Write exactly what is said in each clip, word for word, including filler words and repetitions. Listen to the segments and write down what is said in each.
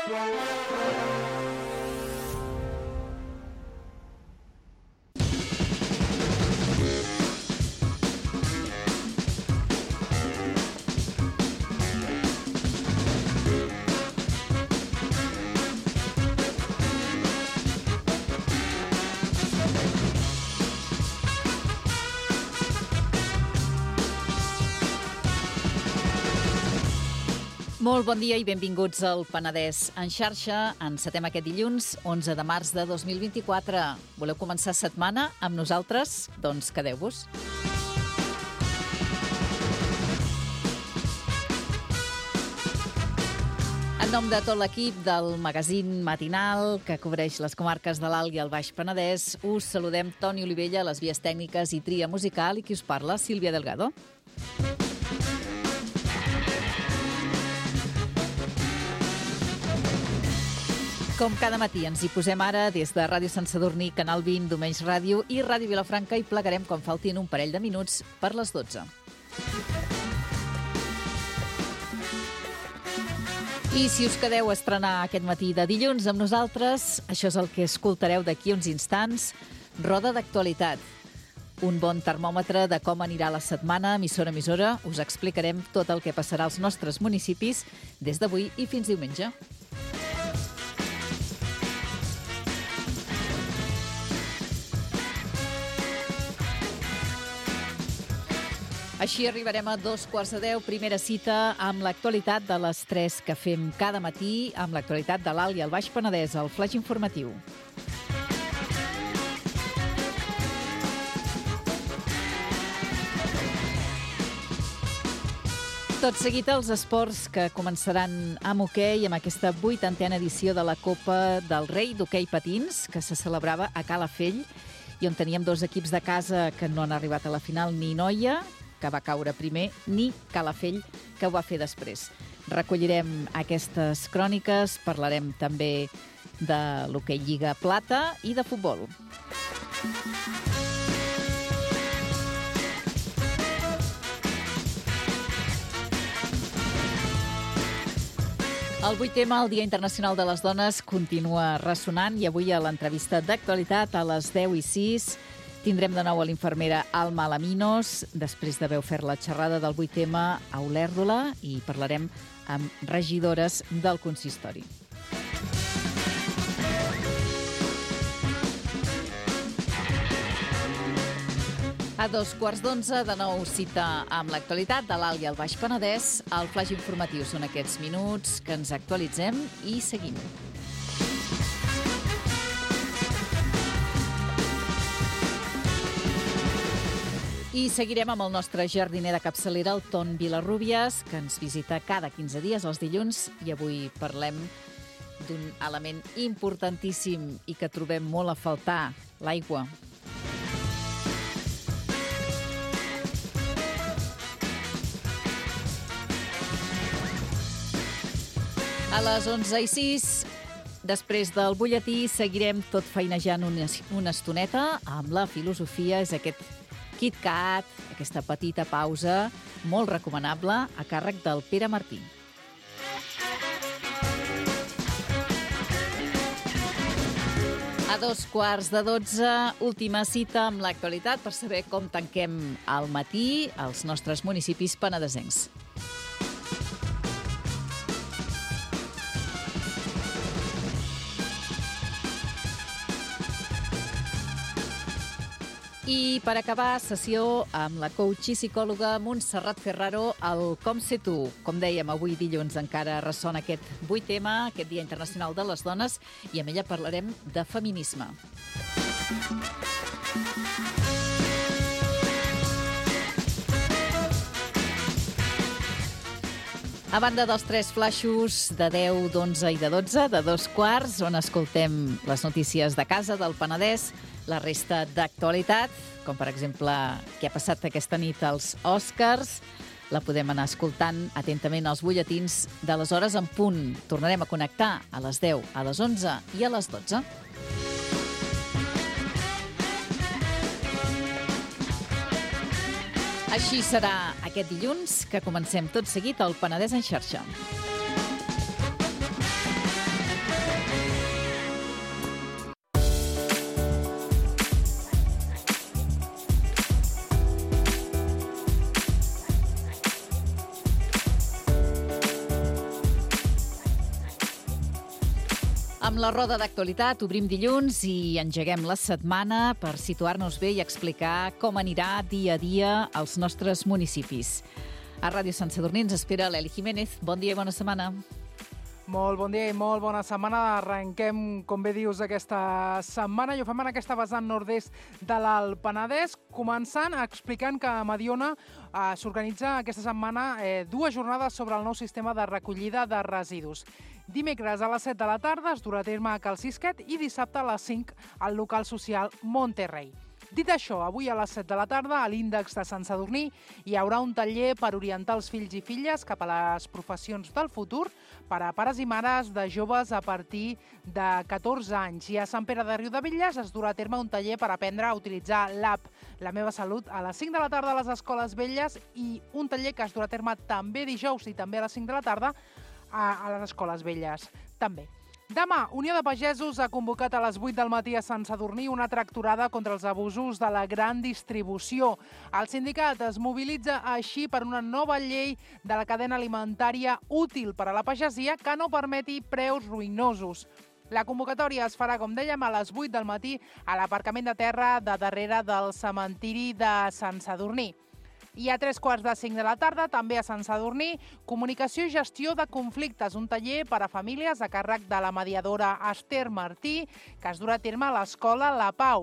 Molt bon dia i benvinguts al Penedès en xarxa. Encetem aquest dilluns, onze de març de dos mil vint-i-quatre. Voleu començar setmana amb nosaltres? Doncs quedeu-vos. En nom de tot l'equip del magazín matinal que cobreix les comarques de l'Alt i el Baix Penedès, us saludem Toni Olivella, les vies tècniques i tria musical, i qui us parla, Sílvia Delgado. Com cada matí ens hi posem ara des de Ràdio Sant Sadurní, Canal vint, Domenys Ràdio i Ràdio Vilafranca i plegarem quan faltin un parell de minuts per les dotze. I si us quedeu a estrenar aquest matí de dilluns amb nosaltres, això és el que escoltareu d'aquí uns instants, Roda d'actualitat. Un bon termòmetre de com anirà la setmana, emissora a emissora. Us explicarem tot el que passarà als nostres municipis des d'avui i fins diumenge. Així arribarem a dos quarts de deu, primera cita amb l'actualitat de les tres que fem cada matí, amb l'actualitat de l'Alt i el Baix Penedès, el flaix informatiu. Tot seguit els esports que començaran amb hoquei, amb aquesta vuitantena edició de la Copa del Rei d'hoquei patins, que se celebrava a Calafell, i on teníem dos equips de casa que no han arribat a la final, ni Noia, que va caure primer, ni Calafell, que ho va fer després. Recollirem aquestes cròniques, parlarem també de l'hoquei Lliga Plata i de futbol. El vuit ema, el Dia Internacional de les Dones, continua ressonant i avui a l'entrevista d'actualitat a les deu i sis tindrem de nou a l'infermera Alma Alaminos, després d'haver ofert la xerrada del vuit ema a Olèrdola, i parlarem amb regidores del consistori. A dos quarts d'onze, de nou cita amb l'actualitat de l'Alt i el Baix Penedès. El flaix informatiu són aquests minuts que ens actualitzem i seguim. I seguirem amb el nostre jardiner de capçalera, el Ton Vilarrubias, que ens visita cada quinze dies els dilluns, i avui parlem d'un element importantíssim i que trobem molt a faltar, l'aigua. A les onze i sis, després del butlletí, seguirem tot feinejant una, una estoneta amb la filosofia. És aquest KitKat, aquesta petita pausa molt recomanable a càrrec del Pere Martí. A dos quarts de dotze, última cita amb l'actualitat per saber com tanquem al matí als nostres municipis penedesencs. I per acabar, sessió amb la coach i psicòloga Montserrat Ferraro, el Com sé tu. Com dèiem, avui dilluns encara ressona aquest vuit ema, aquest Dia Internacional de les Dones, i amb ella parlarem de feminisme. A banda dels tres flaixos de deu, d'onze i de dotze, de dos quarts, on escoltem les notícies de casa, del Penedès, la resta d'actualitat, com per exemple què ha passat aquesta nit als Oscars, la podem anar escoltant atentament als butlletins de les hores en punt. Tornarem a connectar a les deu, a les onze i a les dotze. Així serà aquest dilluns, que comencem tot seguit al Penedès en xarxa. Amb la roda d'actualitat obrim dilluns i engeguem la setmana per situar-nos bé i explicar com anirà dia a dia als nostres municipis. A Ràdio Sant Sadurní ens espera l'Eli Jiménez. Bon dia i bona setmana. Molt bon dia i molt bona setmana. Arrenquem, com bé dius, aquesta setmana i ho fem en aquesta vessant nord-est de l'Alt Penedès, començant explicant que a Mediona eh, s'organitza aquesta setmana eh, dues jornades sobre el nou sistema de recollida de residus. Dimecres a les set de la tarda es durà a terme a Cal Sisquet i dissabte a les cinc al local social Monterrey. Dit això, avui a les set de la tarda a l'Índex de Sant Sadurní hi haurà un taller per orientar els fills i filles cap a les professions del futur per a pares i mares de joves a partir de catorze anys. I a Sant Pere de Riudebitlles es durà a terme un taller per aprendre a utilitzar l'app La Meva Salut a les cinc de la tarda a les Escoles Velles i un taller que es durà a terme també dijous i també a les cinc de la tarda a les Escoles Velles, també. Demà, Unió de Pagesos ha convocat a les vuit del matí a Sant Sadurní una tractorada contra els abusos de la gran distribució. El sindicat es mobilitza així per una nova llei de la cadena alimentària útil per a la pagesia que no permeti preus ruïnosos. La convocatòria es farà, com dèiem, a les vuit del matí a l'aparcament de terra de darrere del cementiri de Sant Sadurní. I a tres quarts de cinc de la tarda, també a Sant Sadurní, comunicació i gestió de conflictes, un taller per a famílies a càrrec de la mediadora Esther Martí, que es durà a terme a l'Escola La Pau.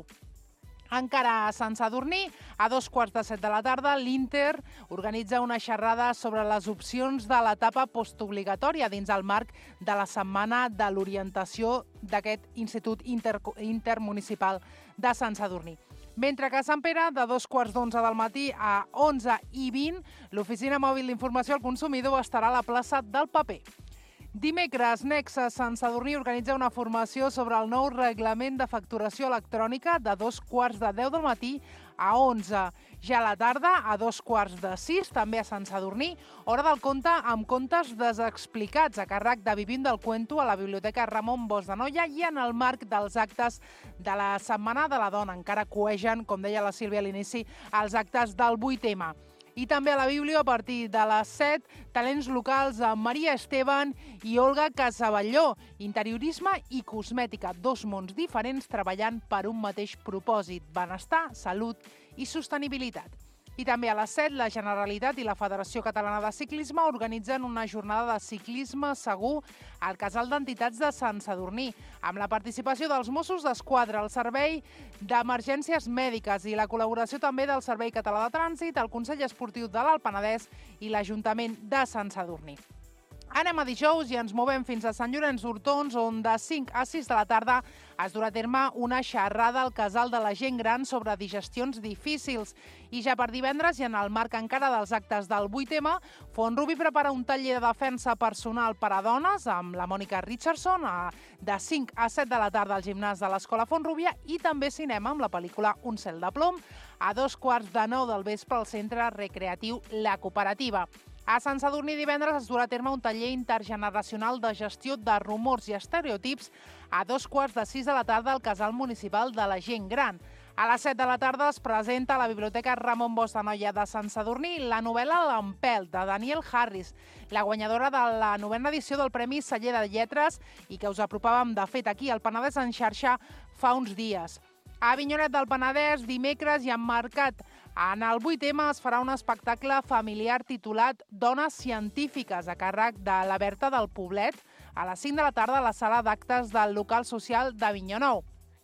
Encara a Sant Sadurní, a dos quarts de set de la tarda, l'Inter organitza una xerrada sobre les opcions de l'etapa postobligatòria dins el marc de la Setmana de l'Orientació d'aquest Institut Inter Intermunicipal de Sant Sadurní. Mentre que a Sant Pere, de dos quarts d'onze del matí a onze i vint, l'Oficina Mòbil d'Informació al Consumidor estarà a la plaça del Paper. Dimecres, Nexa Sant Sadurní organitza una formació sobre el nou reglament de facturació electrònica de dos quarts de deu del matí a onze. Ja a la tarda, a dos quarts de sis, també a Sant Sadurní, hora del conte amb contes desexplicats a càrrec de Vivim del Cuento a la Biblioteca Ramon Bosch de Noia i en el marc dels actes de la Setmana de la Dona. Encara coegen, com deia la Sílvia a l'inici, els actes del vuit ema. I també a la Bíblia, a partir de les set, talents locals amb Maria Esteban i Olga Casaballó. Interiorisme i cosmètica, dos mons diferents treballant per un mateix propòsit, benestar, salut i sostenibilitat. I també a les set, la Generalitat i la Federació Catalana de Ciclisme organitzen una jornada de ciclisme segur al Casal d'Entitats de Sant Sadurní, amb la participació dels Mossos d'Esquadra, el Servei d'Emergències Mèdiques i la col·laboració també del Servei Català de Trànsit, el Consell Esportiu de l'Alt Penedès i l'Ajuntament de Sant Sadurní. Anem a dijous i ens movem fins a Sant Llorenç d'Hortons, on de cinc a sis de la tarda es durà a terme una xerrada al Casal de la Gent Gran sobre digestions difícils. I ja per divendres, i en el marc encara dels actes del vuit ema, Font-rubí prepara un taller de defensa personal per a dones amb la Mònica Richardson de cinc a set de la tarda al gimnàs de l'Escola Font-rúbia i també cinema amb la pel·lícula Un cel de plom a dos quarts de nou del vespre al Centre Recreatiu La Cooperativa. A Sant Sadurní divendres es durà a terme un taller intergeneracional de gestió de rumors i estereotips a dos quarts de sis de la tarda al Casal Municipal de la Gent Gran. A les set de la tarda es presenta a la Biblioteca Ramon Bosch de Noia de Sant Sadurní la novel·la L'Empelt, de Daniel Harris, la guanyadora de la novena edició del Premi Celler de Lletres i que us apropàvem, de fet, aquí al Penedès en xarxa fa uns dies. A Avinyonet del Penedès, dimecres i emmarcat en el vuit ema es farà un espectacle familiar titulat Dones Científiques a càrrec de la Berta del Poblet a les cinc de la tarda a la sala d'actes del local social d'Avinyó Nou.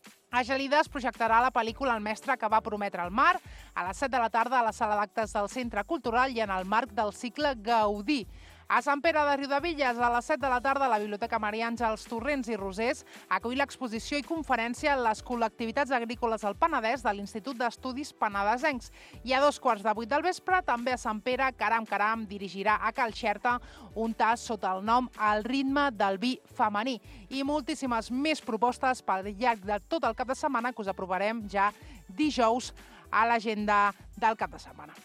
A Gelida es projectarà la pel·lícula El mestre que va prometre el mar a les set de la tarda a la sala d'actes del Centre Cultural i en el marc del cicle Gaudí. A Sant Pere de Riudebitlles, a les set de la tarda, la Biblioteca Maria Àngels Torrents i Rosés acull l'exposició i conferència Les col·lectivitats agrícoles al Penedès de l'Institut d'Estudis Penedesencs. I a dos quarts de vuit del vespre, també a Sant Pere, Caram Caram dirigirà a Cal Xerta un tas sota el nom El ritme del vi femení. I moltíssimes més propostes pel llarg de tot el cap de setmana que us aprovarem ja dijous a l'agenda del cap de setmana.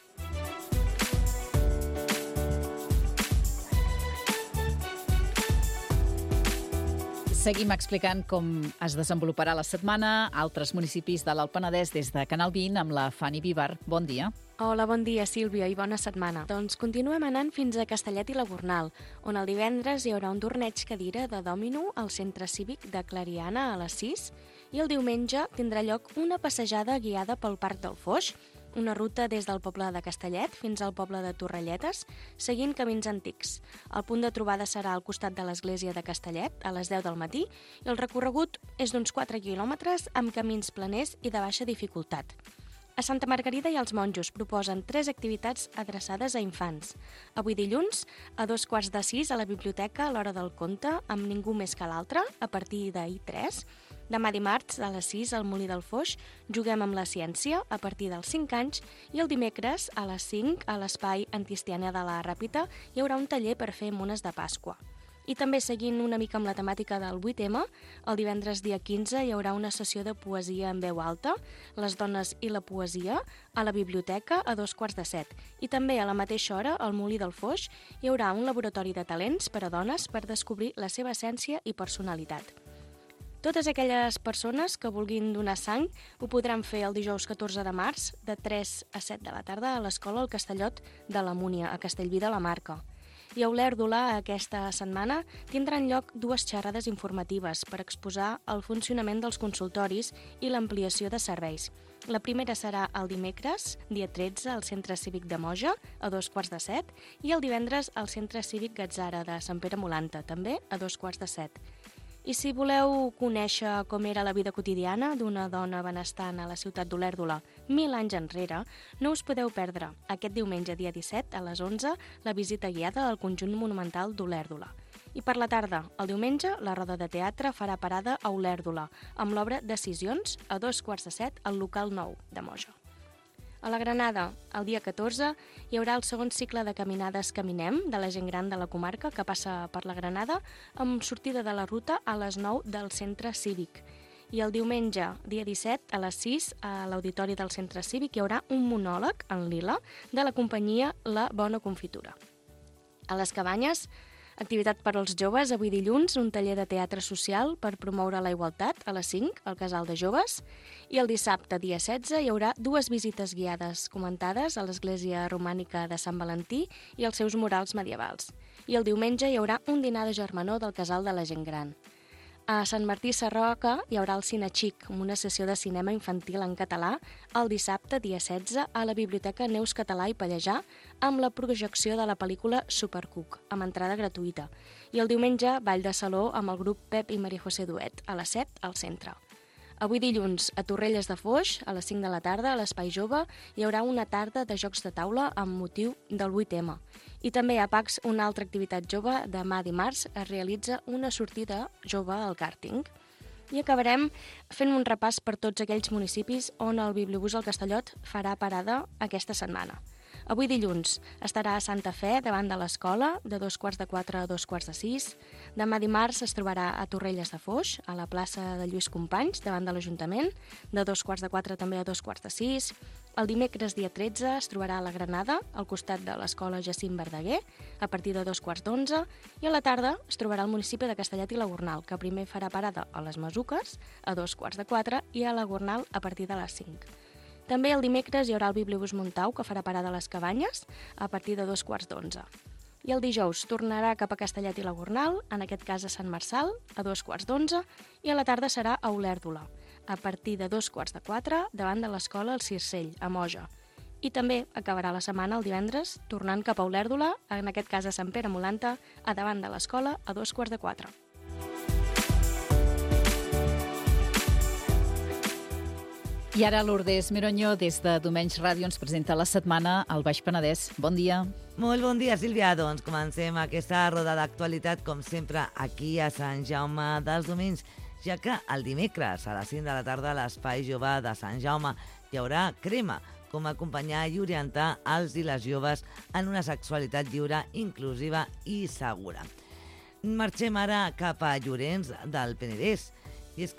Seguim explicant com es desenvoluparà la setmana a altres municipis de l'Alt Penedès des de Canal vint amb la Fanny Vivar. Bon dia. Hola, bon dia, Sílvia, i bona setmana. Doncs continuem anant fins a Castellet i la Gornal, on el divendres hi haurà un torneig cadira de dòmino al Centre Cívic de Clariana a les sis i el diumenge tindrà lloc una passejada guiada pel Parc del Foix, una ruta des del poble de Castellet fins al poble de Torrelletes, seguint camins antics. El punt de trobada serà al costat de l'església de Castellet, a les deu del matí, i el recorregut és d'uns quatre quilòmetres amb camins planers i de baixa dificultat. A Santa Margarida i els monjos proposen tres activitats adreçades a infants. Avui dilluns, a dos quarts de sis, a la biblioteca a l'hora del conte, amb ningú més que l'altre, a partir d'ahir tres. Demà dimarts, a les sis, al Molí del Foix, juguem amb la ciència, a partir dels cinc anys, i el dimecres, a les cinc, a l'espai Antistiana de la Ràpita, hi haurà un taller per fer mones de Pasqua. I també seguint una mica amb la temàtica del vuit ema, el divendres dia quinze hi haurà una sessió de poesia en veu alta, les dones i la poesia, a la biblioteca a dos quarts de set. I també a la mateixa hora, al Molí del Foix, hi haurà un laboratori de talents per a dones per descobrir la seva essència i personalitat. Totes aquelles persones que vulguin donar sang ho podran fer el dijous catorze de març de tres a set de la tarda a l'Escola El Castellot de la Múnia, a Castellví de la Marca. I a Olèrdola, aquesta setmana, tindran lloc dues xerrades informatives per exposar el funcionament dels consultoris i l'ampliació de serveis. La primera serà el dimecres, dia tretze, al Centre Cívic de Moja, a dos quarts de set, i el divendres al Centre Cívic Gatzara de Sant Pere Molanta, també a dos quarts de set. I si voleu conèixer com era la vida quotidiana d'una dona benestant a la ciutat d'Olèrdola mil anys enrere, no us podeu perdre aquest diumenge, dia disset, a les onze, la visita guiada al conjunt monumental d'Olèrdola. I per la tarda, el diumenge, la roda de teatre farà parada a Olèrdola, amb l'obra Decisions, a dos quarts de set, al local nou de Moja. A la Granada, el dia catorze, hi haurà el segon cicle de Caminades Caminem de la gent gran de la comarca que passa per la Granada amb sortida de la ruta a les nou del Centre Cívic. I el diumenge, dia disset, a les sis, a l'Auditori del Centre Cívic hi haurà un monòleg en lila de la companyia La Bona Confitura. A les Cabanyes, activitat per als joves, avui dilluns, un taller de teatre social per promoure la igualtat a les cinc, al Casal de Joves, i el dissabte, dia setze, hi haurà dues visites guiades comentades a l'Església Romànica de Sant Valentí i els seus murals medievals. I el diumenge hi haurà un dinar de germanor del Casal de la Gent Gran. A Sant Martí Sarroca hi haurà el Cine Xic, amb una sessió de cinema infantil en català, el dissabte, dia setze, a la Biblioteca Neus Català i Pallejà, amb la projecció de la pel·lícula Supercook, amb entrada gratuïta. I el diumenge, ball de saló amb el grup Pep i Maria José Duet, a les set, al centre. Avui dilluns, a Torrelles de Foix, a les cinc de la tarda, a l'Espai Jove, hi haurà una tarda de jocs de taula amb motiu del vuit ema. I també a Pacs, una altra activitat jove, demà dimarts es realitza una sortida jove al càrting. I acabarem fent un repàs per tots aquells municipis on el Bibliobús al Castellot farà parada aquesta setmana. Avui dilluns estarà a Santa Fe davant de l'escola, de dos quarts de quatre a dos quarts de sis. Demà dimarts es trobarà a Torrelles de Foix, a la plaça de Lluís Companys, davant de l'Ajuntament, de dos quarts de quatre també a dos quarts de sis. El dimecres, dia tretze, es trobarà a la Granada, al costat de l'escola Jacint Verdaguer, a partir de dos quarts d'onze, i a la tarda es trobarà al municipi de Castellet i la Gornal, que primer farà parada a les Masuques, a dos quarts de quatre, i a la Gornal a partir de les cinc. També el dimecres hi haurà el Bibliobús Montau, que farà parada a les Cabanyes, a partir de dos quarts d'onze. I el dijous tornarà cap a Castellet i la Gornal, en aquest cas a Sant Marçal, a dos quarts d'onze, i a la tarda serà a Olèrdola, a partir de dos quarts de quatre, davant de l'escola El Circell, a Moja. I també acabarà la setmana el divendres, tornant cap a Olèrdola, en aquest cas a Sant Pere Molanta, a davant de l'escola, a dos quarts de quatre. I ara Lourdes Mironyo, des de Domenys Ràdio, ens presenta la setmana al Baix Penedès. Bon dia. Molt bon dia, Sílvia. Doncs comencem aquesta roda d'actualitat, com sempre, aquí a Sant Jaume dels Domenys, ja que el dimecres a les cinc de la tarda a l'Espai Jove de Sant Jaume hi haurà crema, com a acompanyar i orientar els i les joves en una sexualitat lliure, inclusiva i segura. Marxem ara cap a Llorenç del Penedès. I és que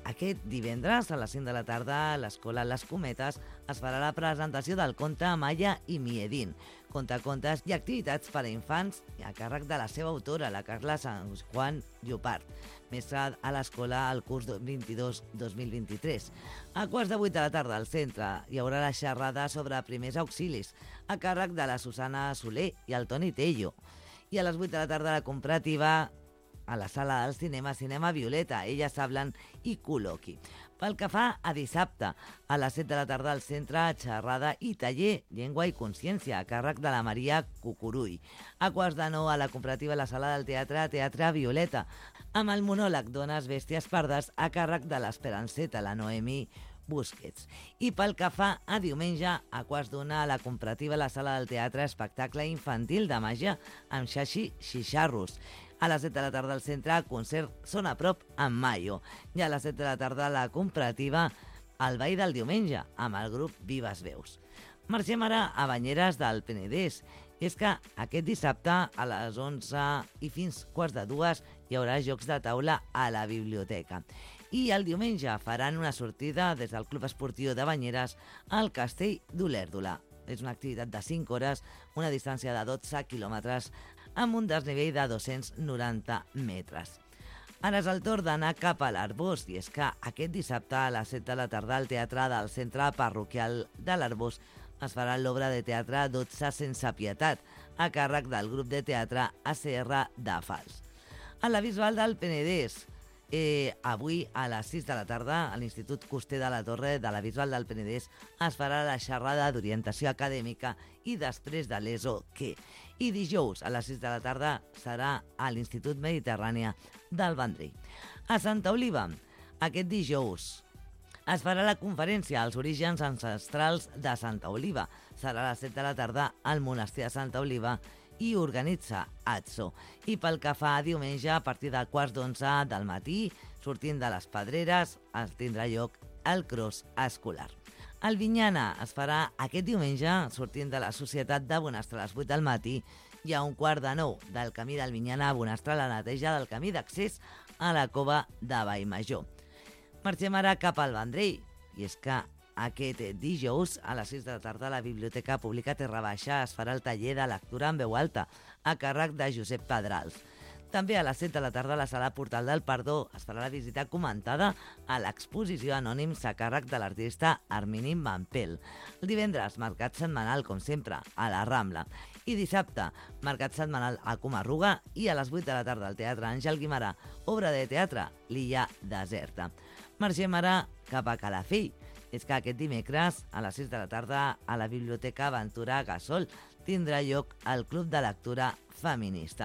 aquest divendres a les cinc de la tarda a l'Escola Les Cometes es farà la presentació del conte Maya i Miedin, contacontes i activitats per a infants a càrrec de la seva autora, la Carla San Juan Llopart, mestra a l'escola al curs vint-i-dos dos mil vint-i-tres. A quarts de vuit de la tarda al centre hi haurà la xerrada sobre primers auxilis a càrrec de la Susana Soler i el Toni Tello. I a les vuit de la tarda la comparativa a la sala del cinema, Cinema Violeta, Elles hablan i col·loqui. Pel que fa a dissabte, a les set de la tarda al centre, xerrada i taller Llengua i Consciència, a càrrec de la Maria Cucurull. A quarts de nou a la comparativa a la sala del teatre, Teatre Violeta, amb el monòleg Dones, Bèsties, Pardes, a càrrec de l'Esperanceta, la Noemi Busquets. I pel que fa a diumenge, a quarts d'una a la comparativa a la sala del teatre, espectacle infantil de màgia amb Xaxi Xixarros. A les set de la tarda al centre, concert Són a prop amb Mayo. I a les set de la tarda la comparativa al ball del diumenge amb el grup Vives Veus. Marxem ara a Banyeres del Penedès. I és que aquest dissabte a les onze i fins quarts de dues hi haurà jocs de taula a la biblioteca. I el diumenge faran una sortida des del Club Esportiu de Banyeres al Castell d'Olèrdola. És una activitat de cinc hores, una distància de dotze quilòmetres, amb un desnivell de dos-cents noranta metres. Ara és el torn d'anar cap a l'Arbós, i és que aquest dissabte a les set de la tarda al Teatre del Centre Parroquial de l'Arbós es farà l'obra de teatre dotze sense pietat, a càrrec del grup de teatre A C R de Fals. A la Bisbal del Penedès, Eh, avui a les sis de la tarda a l'Institut Coster de la Torre de la Bisbal del Penedès es farà la xerrada d'orientació acadèmica i després de l'E S O què. I dijous a les sis de la tarda serà a l'Institut Mediterrània del Vendrell. A Santa Oliva, aquest dijous es farà la conferència als orígens ancestrals de Santa Oliva. Serà a les set de la tarda al Monestir de Santa Oliva i organitza A T S O. I pel que fa a diumenge, a partir de quarts d'onze del matí, sortint de les Pedreres, es tindrà lloc el cross escolar. El Vinyana es farà aquest diumenge, sortint de la Societat de Bonastre a les vuit del matí, i a un quart de nou del camí del Vinyana a Bonastre, la neteja del camí d'accés a la cova de Vallmajor. Marxem ara cap al Vendrell, i és que aquest dijous, a les sis de la tarda, a la Biblioteca Pública Terra Baixa es farà el taller de lectura en veu alta, a càrrec de Josep Pedrals. També a les set de la tarda, a la sala Portal del Perdó, es farà la visita comentada a l'exposició Anònims a càrrec de l'artista Armini Mampel. El divendres, mercat setmanal, com sempre, a la Rambla. I dissabte, mercat setmanal a Comarruga, i a les vuit de la tarda al Teatre Àngel Guimarà, obra de teatre L'illa deserta. Marxem ara cap a Calafell. És que aquest dimecres, a les sis de la tarda, a la Biblioteca Aventura Gasol, tindrà lloc el Club de Lectura Feminista.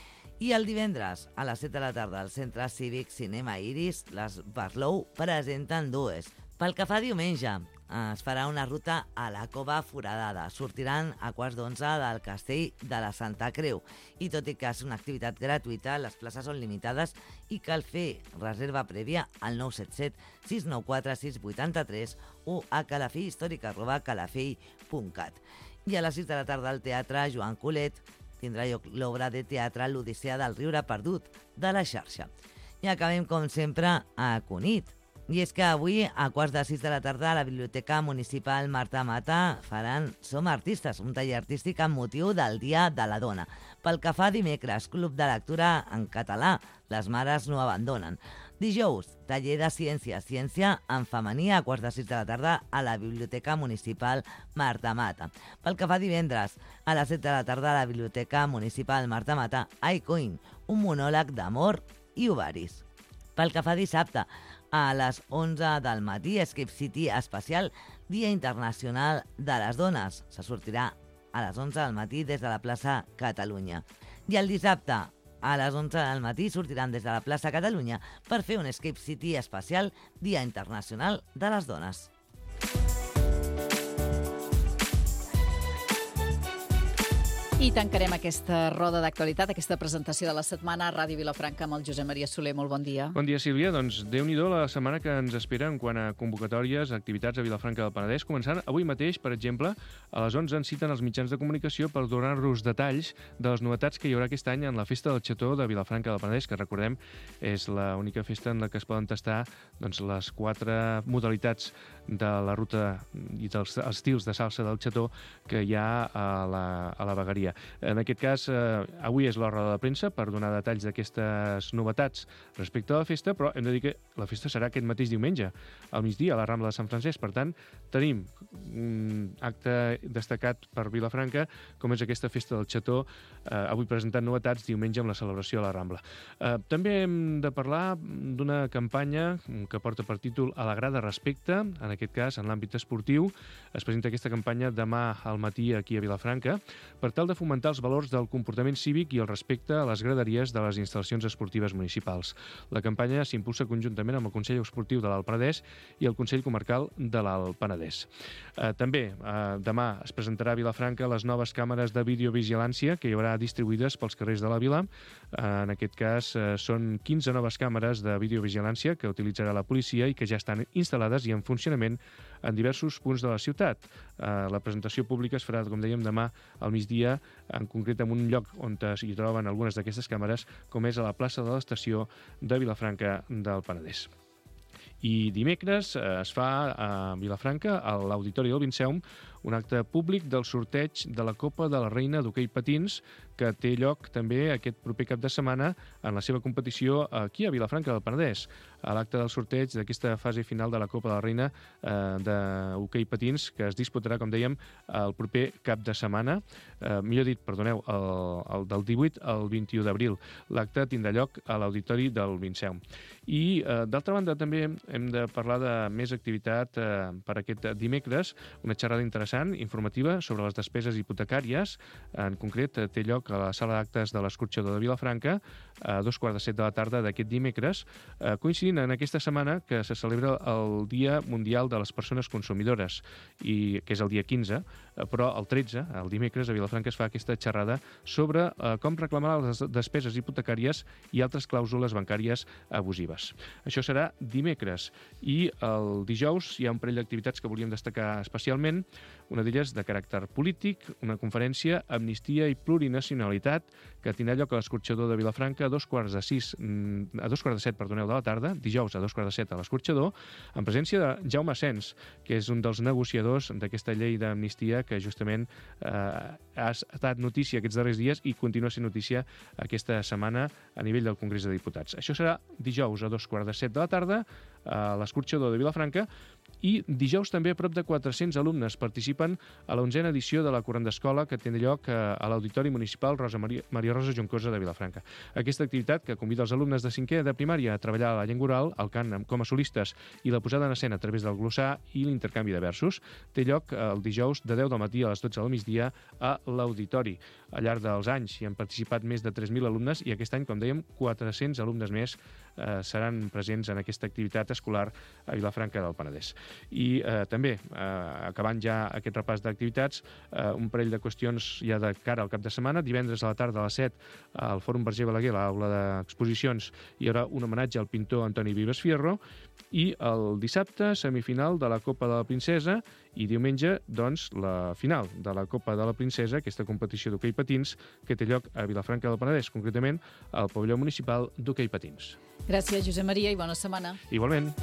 I el divendres, a les set de la tarda, al Centre Cívic Cinema Iris, les Barlou presenten dues. Pel que fa a diumenge, es farà una ruta a la Cova Foradada. Sortiran a quarts d'onze del Castell de la Santa Creu. I tot i que és una activitat gratuïta, les places són limitades i cal fer reserva prèvia al nou set set sis nou quatre sis vuit tres o a calafellhistòric arroba calafell punt cat. I a les sis de la tarda al Teatre Joan Colet tindrà lloc l'obra de teatre L'Odissea del riure perdut de la xarxa. I acabem, com sempre, a Cunit. I és que avui, a quarts de sis de la tarda, a la Biblioteca Municipal Marta Mata faran Som Artistes, un taller artístic amb motiu del Dia de la Dona. Pel que fa a dimecres, Club de Lectura en català, Les mares no abandonen. Dijous, taller de ciència, ciència en femení a quarts de sis de la tarda a la Biblioteca Municipal Marta Mata. Pel que fa a divendres, a les set de la tarda a la Biblioteca Municipal Marta Mata, iCoin, un monòleg d'amor i ovaris. Pel que fa a dissabte, a les onze del matí, Escape City especial Dia Internacional de les Dones. Se sortirà a les onze del matí des de la plaça Catalunya. I el dissabte, a les onze del matí, sortiran des de la plaça Catalunya per fer un Escape City especial Dia Internacional de les Dones. I tancarem aquesta roda d'actualitat, aquesta presentació de la setmana a Ràdio Vilafranca amb el Josep Maria Soler. Molt bon dia. Bon dia, Sílvia. Doncs Déu-n'hi-do la setmana que ens espera en quant a convocatòries, activitats a Vilafranca del Penedès. Començant avui mateix, per exemple, a les onze ens citen els mitjans de comunicació per donar-nos detalls de les novetats que hi haurà aquest any en la Festa del Xató de Vilafranca del Penedès, que recordem és l'única festa en la que es poden tastar doncs, les quatre modalitats de la ruta i dels estils de salsa del Xató que hi ha a la, a la vegueria. En aquest cas, eh, avui és la roda de premsa per donar detalls d'aquestes novetats respecte a la festa, però hem de dir que la festa serà aquest mateix diumenge, al migdia, a la Rambla de Sant Francesc. Per tant, tenim un acte destacat per Vilafranca, com és aquesta festa del Xató, eh, avui presentant novetats, diumenge amb la celebració a la Rambla. Eh, també hem de parlar d'una campanya que porta per títol A la grada respecte, en aquest cas, en l'àmbit esportiu. Es presenta aquesta campanya demà al matí aquí a Vilafranca, per tal de fomentar els valors del comportament cívic i el respecte a les graderies de les instal·lacions esportives municipals. La campanya s'impulsa conjuntament amb el Consell Esportiu de l'Alt Penedès i el Consell Comarcal de l'Alt Penedès. Eh, també eh, demà es presentarà a Vilafranca les noves càmeres de videovigilància que hi haurà distribuïdes pels carrers de la vila. Eh, en aquest cas eh, són quinze noves càmeres de videovigilància que utilitzarà la policia i que ja estan instal·lades i en funcionament en diversos punts de la ciutat. Eh, la presentació pública es farà, com dèiem, demà al migdia, en concret en un lloc on s'hi troben algunes d'aquestes càmeres, com és a la plaça de l'estació de Vilafranca del Penedès. I dimecres eh, es fa a Vilafranca, a l'Auditori del Vinceum, un acte públic del sorteig de la Copa de la Reina d'Hoquei Patins, que té lloc també aquest proper cap de setmana en la seva competició aquí a Vilafranca del Penedès. A l'acte del sorteig d'aquesta fase final de la Copa de la Reina eh, d'Hoquei Patins, que es disputarà, com dèiem, el proper cap de setmana, eh, millor dit, perdoneu, el, el del divuit al vint-i-u d'abril. L'acte tindrà lloc a l'Auditori del Vinceum. I, eh, d'altra banda, també hem de parlar de més activitat eh, per aquest dimecres, una xerrada interessant, informativa, sobre les despeses hipotecàries. En concret, té lloc a la sala d'actes de l'Escorxador de Vilafranca a dos quarts de set de la tarda d'aquest dimecres, eh, coincidint en aquesta setmana que se celebra el Dia Mundial de les Persones Consumidores, i que és el dia quinze, eh, però el tretze, el dimecres, a Vilafranca es fa aquesta xerrada sobre eh, com reclamar les despeses hipotecàries i altres clàusules bancàries abusives. Això serà dimecres. I el dijous hi ha un parell d'activitats que volíem destacar especialment, una d'elles de caràcter polític, una conferència Amnistia i Plurinacionalitat, que tindrà lloc a l'Escorxador de Vilafranca a dos quarts de sis, a dos quarts de set, perdoneu, de la tarda, dijous a dos quarts de set a l'Escorxador, en presència de Jaume Sens, que és un dels negociadors d'aquesta llei d'amnistia que justament eh, ha estat notícia aquests darrers dies i continua sent notícia aquesta setmana a nivell del Congrés de Diputats. Això serà dijous a dos quarts de set de la tarda a l'Escorxador de Vilafranca, i dijous també prop de quatre-cents alumnes participen a l'onzena edició de la Corrent d'Escola, que tindrà lloc a l'Auditori Municipal Rosa Maria, Maria Rosa Juncosa de Vilafranca. Aquesta activitat, que convida els alumnes de cinquè de primària a treballar la llengua oral, el cant com a solistes i la posada en escena a través del glossar i l'intercanvi de versos, té lloc el dijous de deu del matí a les dotze del migdia a l'Auditori. Al llarg dels anys hi han participat més de tres mil alumnes i aquest any, com dèiem, quatre-cents alumnes més eh, seran presents en aquesta activitat escolar a Vilafranca del Penedès. I eh, també, eh, acabant ja aquest repàs d'activitats, eh, un parell de qüestions ja de cara al cap de setmana. Divendres a la tarda a les set al Fòrum Verger Balaguer, a l'aula d'exposicions, hi haurà un homenatge al pintor Antoni Vives Fierro, i el dissabte semifinal de la Copa de la Princesa, i diumenge, doncs, la final de la Copa de la Princesa, aquesta competició d'hoquei patins que té lloc a Vilafranca del Penedès, concretament al pavelló municipal d'hoquei patins. Gràcies, Josep Maria, i bona setmana. Igualment.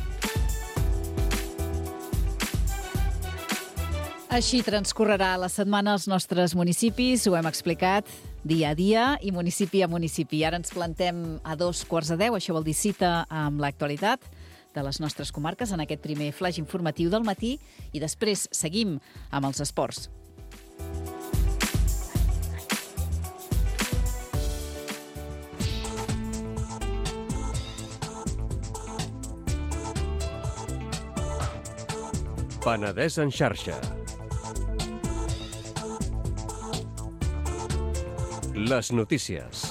Així transcorrerà la setmana als nostres municipis, ho hem explicat dia a dia i municipi a municipi. Ara ens plantem a dos quarts de deu, això vol dir cita amb l'actualitat de les nostres comarques en aquest primer flaix informatiu del matí, i després seguim amb els esports. Penedès en xarxa. Les notícies.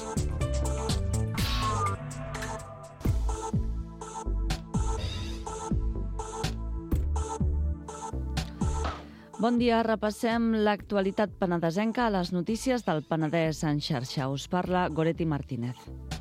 Bon dia, repassem l'actualitat penedesenca a les notícies del Penedès en xarxa. Us parla Goretti Martínez.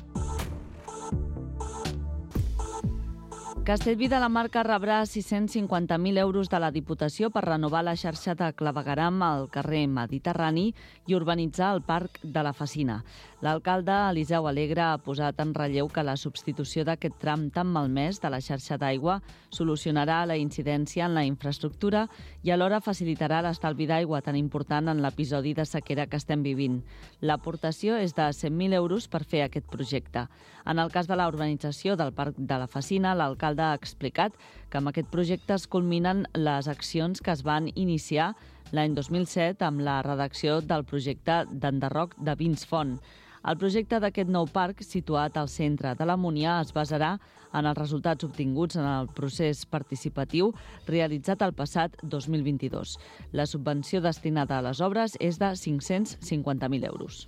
Castellví de la Marca rebrà sis-cents cinquanta mil euros de la Diputació per renovar la xarxa de clavegueram al carrer Mediterrani i urbanitzar el Parc de la Fecina. L'alcalde Eliseu Alegre ha posat en relleu que la substitució d'aquest tram tan malmès de la xarxa d'aigua solucionarà la incidència en la infraestructura i alhora facilitarà l'estalvi d'aigua tan important en l'episodi de sequera que estem vivint. L'aportació és de cent mil euros per fer aquest projecte. En el cas de la urbanització del Parc de la Fecina, l'alcalde ha explicat que amb aquest projecte es culminen les accions que es van iniciar l'any dos mil set amb la redacció del projecte d'enderroc de Vins Font. El projecte d'aquest nou parc, situat al centre de la Munia, es basarà en els resultats obtinguts en el procés participatiu realitzat el passat dos mil vint-i-dos. La subvenció destinada a les obres és de cinc-cents cinquanta mil euros.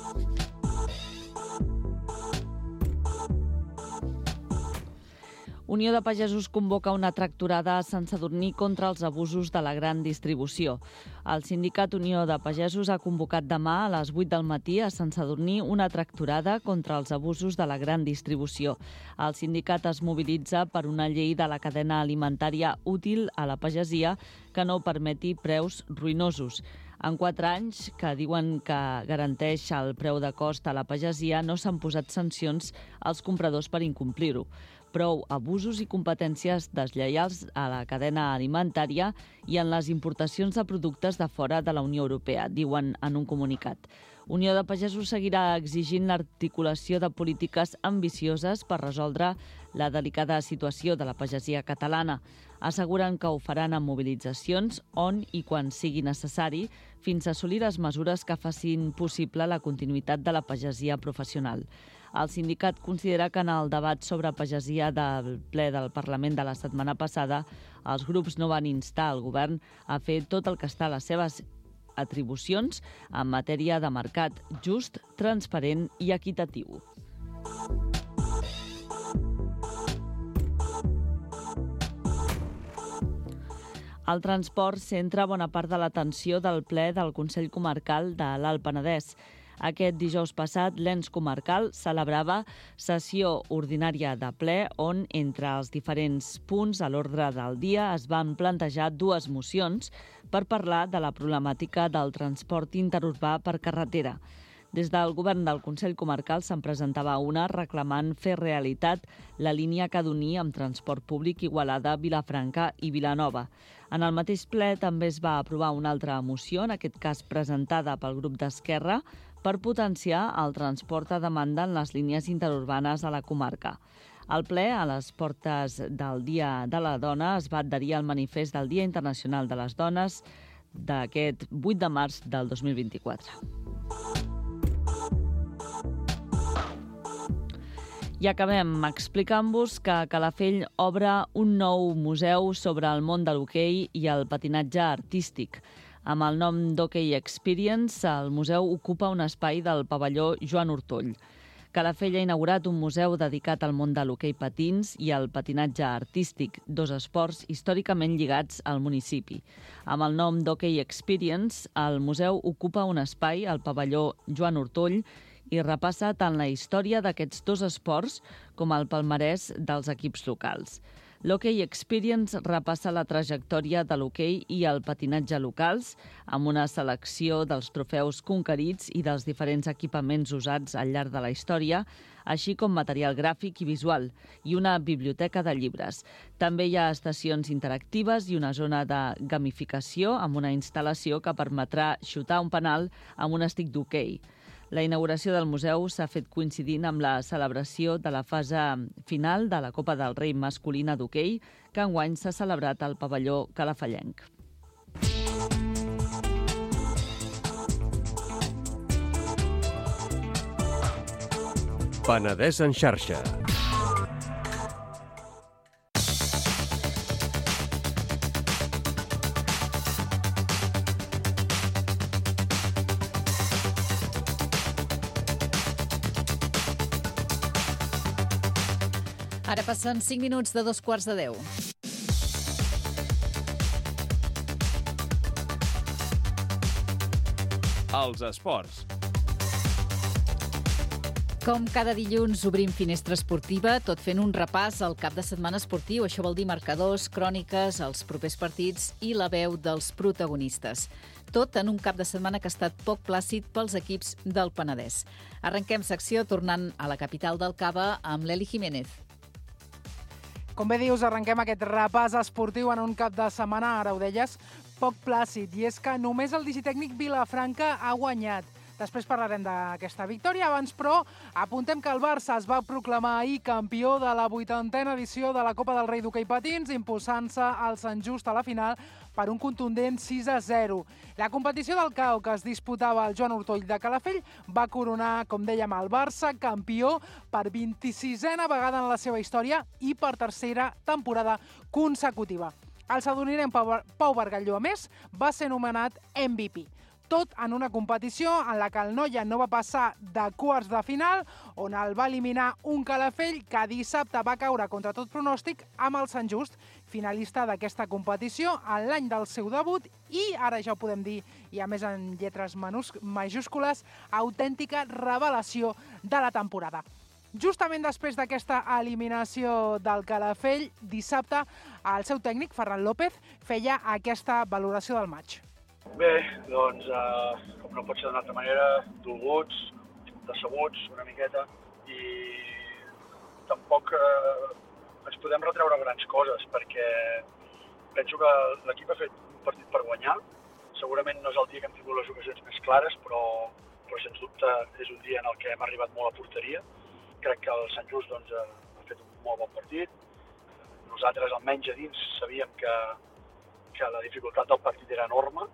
Unió de Pagesos convoca una tractorada a Sant Sadurní contra els abusos de la gran distribució. El sindicat Unió de Pagesos ha convocat demà a les vuit del matí a Sant Sadurní una tractorada contra els abusos de la gran distribució. El sindicat es mobilitza per una llei de la cadena alimentària útil a la pagesia que no permeti preus ruïnosos. En quatre anys, que diuen que garanteix el preu de cost a la pagesia, no s'han posat sancions als compradors per incomplir-ho. Prou abusos i competències deslleials a la cadena alimentària i en les importacions de productes de fora de la Unió Europea, diuen en un comunicat. Unió de Pagesos seguirà exigint l'articulació de polítiques ambicioses per resoldre la delicada situació de la pagesia catalana. Asseguren que ho faran amb mobilitzacions on i quan sigui necessari fins a assolir les mesures que facin possible la continuïtat de la pagesia professional. El sindicat considera que en el debat sobre pagesia del ple del Parlament de la setmana passada, els grups no van instar el govern a fer tot el que està a les seves atribucions en matèria de mercat just, transparent i equitatiu. El transport centra bona part de l'atenció del ple del Consell Comarcal de l'Alt Penedès. Aquest dijous passat, l'ens comarcal celebrava sessió ordinària de ple on, entre els diferents punts a l'ordre del dia, es van plantejar dues mocions per parlar de la problemàtica del transport interurbà per carretera. Des del govern del Consell Comarcal se'n presentava una reclamant fer realitat la línia que d'unir amb transport públic Igualada, Vilafranca i Vilanova. En el mateix ple també es va aprovar una altra moció, en aquest cas presentada pel grup d'Esquerra, per potenciar el transport a demanda en les línies interurbanes a la comarca. Al ple, a les portes del Dia de la Dona, es va adherir al manifest del Dia Internacional de les Dones d'aquest vuit de març del dos mil vint-i-quatre. I acabem explicant-vos que Calafell obre un nou museu sobre el món de l'hoquei i el patinatge artístic. Amb el nom d'Hockey Experience, el museu ocupa un espai del pavelló Joan Ortoll. Calafell ha inaugurat un museu dedicat al món de l'hoquei patins i al patinatge artístic, dos esports històricament lligats al municipi. Amb el nom d'Hockey Experience, el museu ocupa un espai al pavelló Joan Ortoll i repassa tant la història d'aquests dos esports com el palmarès dels equips locals. L'Hockey Experience repassa la trajectòria de l'hoquei i el patinatge locals amb una selecció dels trofeus conquerits i dels diferents equipaments usats al llarg de la història, així com material gràfic i visual, i una biblioteca de llibres. També hi ha estacions interactives i una zona de gamificació amb una instal·lació que permetrà xutar un penal amb un estic d'hoquei. La inauguració del museu s'ha fet coincidint amb la celebració de la fase final de la Copa del Rei masculina d'hoquei, que enguany s'ha celebrat al pavelló calafellenc. Penedès en xarxa. Ara passen cinc minuts de dos quarts de deu. als esports. Com cada dilluns obrim Finestra Esportiva, tot fent un repàs al cap de setmana esportiu. Això vol dir marcadors, cròniques, els propers partits i la veu dels protagonistes. Tot en un cap de setmana que ha estat poc plàcid pels equips del Penedès. Arrenquem secció tornant a la capital del Cava amb l'Eli Jiménez. Com bé dius, arrenquem aquest repàs esportiu en un cap de setmana, ara ho deies, poc plàcid. I és que només el digitècnic Vilafranca ha guanyat. Després parlarem d'aquesta victòria. Abans, però, apuntem que el Barça es va proclamar ahir campió de la vuitantena edició de la Copa del Rei d'hoquei patins, imposant-se al Sant Just a la final per un contundent sis a zero. La competició del C A O que es disputava al Joan Ortoll de Calafell va coronar, com dèiem, el Barça campió per vint-i-sisena vegada en la seva història i per tercera temporada consecutiva. El sadurnienc Pau Bargalló, a més, va ser nomenat M V P. Tot en una competició en la que el Noia no va passar de quarts de final, on el va eliminar un Calafell que dissabte va caure contra tot pronòstic amb el Sant Just, finalista d'aquesta competició en l'any del seu debut i, ara ja ho podem dir, i a més en lletres majúscules, autèntica revelació de la temporada. Justament després d'aquesta eliminació del Calafell, dissabte, el seu tècnic, Ferran López, feia aquesta valoració del maig. Bé, doncs, eh, com no pot ser d'una altra manera, dolguts, decebuts una miqueta, i tampoc eh, ens podem retreure grans coses, perquè penso que l'equip ha fet un partit per guanyar. Segurament no és el dia que hem tingut les ocasions més clares, però, però sens dubte és un dia en el que hem arribat molt a porteria. Crec que el Sant Just doncs, ha fet un molt bon partit. Nosaltres, almenys a dins, sabíem que, que la dificultat del partit era enorme,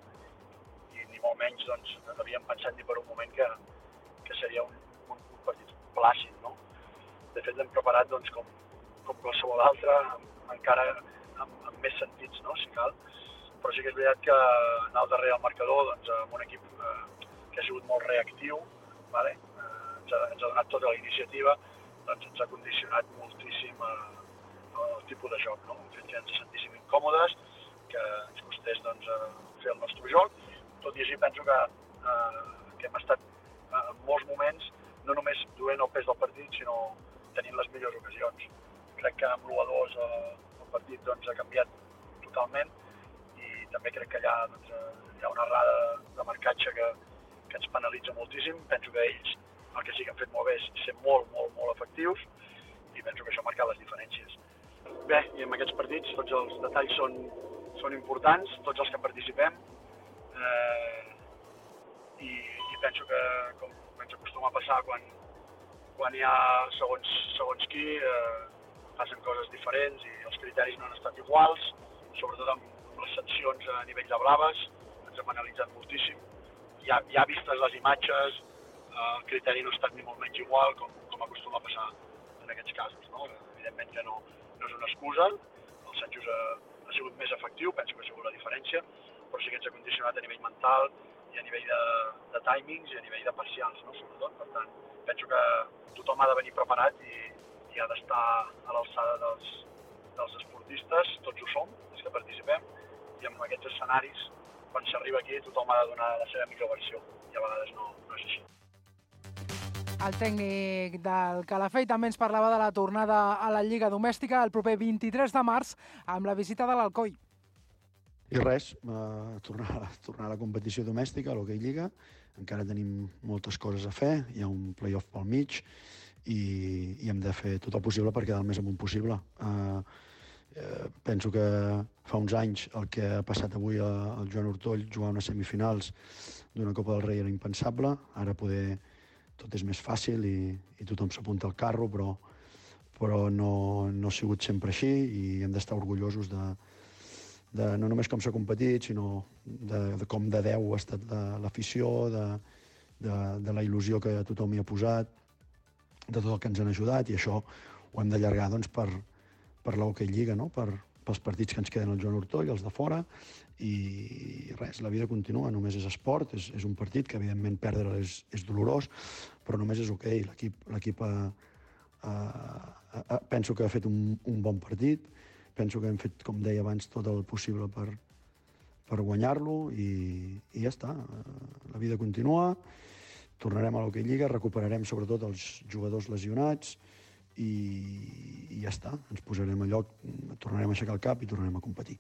molt menys doncs, havíem pensat ni per un moment que, que seria un, un, un partit plàcid, no? De fet, l'hem preparat doncs, com, com qualsevol altre, encara amb, amb més sentits, no? Si cal. Però sí que és veritat que anar al darrer al marcador, doncs, amb un equip eh, que ha sigut molt reactiu, vale? eh, ens, ha, ens ha donat tota la iniciativa, doncs ens ha condicionat moltíssim a, al tipus de joc, no? El fet que ens sentíssim incòmodes, que ens costés doncs, fer el nostre joc. Tot i així penso que, eh, que hem estat eh, en molts moments no només duent el pes del partit, sinó tenint les millors ocasions. Crec que amb l'u a dos eh, el partit doncs, ha canviat totalment i també crec que allà doncs, eh, hi ha una errada de marcatge que, que ens penalitza moltíssim. Penso que ells el que sí que han fet molt bé és ser molt, molt, molt efectius i penso que això ha marcat les diferències. Bé, i en aquests partits tots els detalls són, són importants, tots els que participem. Eh, i, i penso que, com ens acostuma a passar quan, quan hi ha segons, segons qui, eh, passen coses diferents i els criteris no han estat iguals, sobretot amb les sancions a nivell de blaves, ens hem analitzat moltíssim. Ja, ja vistes les imatges, eh, el criteri no ha estat ni molt menys igual, com, com acostuma a passar en aquests casos. No? Evidentment que no, no és una excusa, el Sant Just ha, ha sigut més efectiu, penso que ha sigut la diferència, però sí que ens ha condicionat a nivell mental i a nivell de, de timings i a nivell de parcials, no? Sobretot. Per tant, penso que tothom ha de venir preparat i, i ha d'estar a l'alçada dels, dels esportistes, tots ho som, els que participem, i en aquests escenaris, quan s'arriba aquí, tothom ha de donar la seva millor versió, i a vegades no, no és així. El tècnic del Calafell també ens parlava de la tornada a la Lliga Domèstica el proper vint-i-tres de març amb la visita de l'Alcoi. I res, eh, tornar, tornar a la competició domèstica, a l'hoquei Lliga. Encara tenim moltes coses a fer, hi ha un play-off pel mig i, i hem de fer tot el possible per quedar el més amunt possible. Eh, eh, penso que fa uns anys el que ha passat avui al Joan Ortoll, jugar unes semifinals d'una Copa del Rei era impensable. Ara poder tot és més fàcil i, i tothom s'apunta al carro, però, però no, no ha sigut sempre així i hem d'estar orgullosos de De, no només com s'ha competit, sinó de, de com de deu ha estat l'afició, de, de, de la il·lusió que tothom hi ha posat, de tot el que ens han ajudat, i això ho hem d'allargar doncs, per, per l'hoquei Lliga, no? per, pels partits que ens queden al Joan Ortoll, els de fora, i res, la vida continua, només és esport, és, és un partit que evidentment perdre és, és dolorós, però només és hoquei. L'equip penso que ha fet un, un bon partit. Penso que hem fet, com deia abans, tot el possible per, per guanyar-lo i, i ja està. La vida continua, tornarem a l'Hockey Lliga, recuperarem sobretot els jugadors lesionats i, i ja està. Ens posarem a lloc, tornarem a aixecar el cap i tornarem a competir.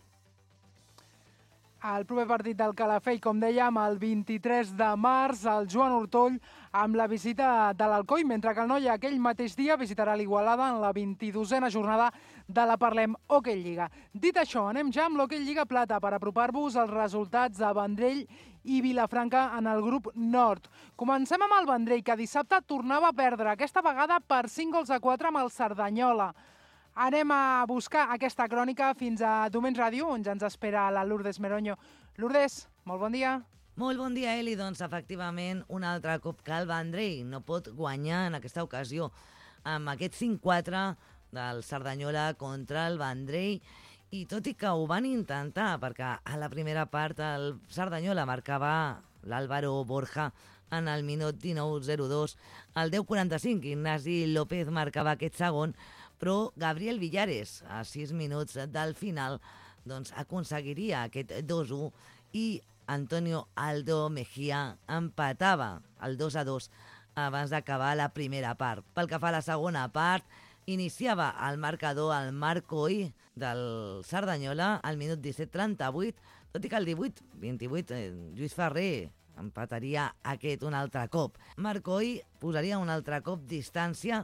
El proper partit del Calafell, com dèiem, el vint-i-tres de març, el Joan Ortoll amb la visita de l'Alcoi, mentre que el Noia aquell mateix dia visitarà l'Igualada en la vint-i-dosena jornada de la Parlem Hockey Lliga. Dit això, anem ja amb l'Hockey Lliga Plata per apropar-vos als resultats de Vendrell i Vilafranca en el grup Nord. Comencem amb el Vendrell, que dissabte tornava a perdre, aquesta vegada per cinc gols a quatre amb el Cerdanyola. Anem a buscar aquesta crònica fins a Domens Ràdio, on ja ens espera la Lourdes Meronyo. Lourdes, molt bon dia. Molt bon dia, Eli. Doncs, efectivament, un altre cop que el Vendrell no pot guanyar en aquesta ocasió. Amb aquest cinc quatre del Cerdanyola contra el Vendrell, i tot i que ho van intentar, perquè a la primera part el Cerdanyola marcava l'Álvaro Borja en el minut dinou zero dos, al deu quaranta-cinc Ignasi López marcava aquest segon, però Gabriel Villares, a sis minuts del final, doncs aconseguiria aquest dos u i Antonio Aldo Mejía empatava el dos a dos abans d'acabar la primera part. Pel que fa a la segona part, iniciava el marcador el Marcoi del Cerdanyola al minut disset trenta-vuit, tot i que el divuit vint-i-vuit eh, Lluís Ferrer empataria aquest un altre cop. Marcoi posaria un altre cop distància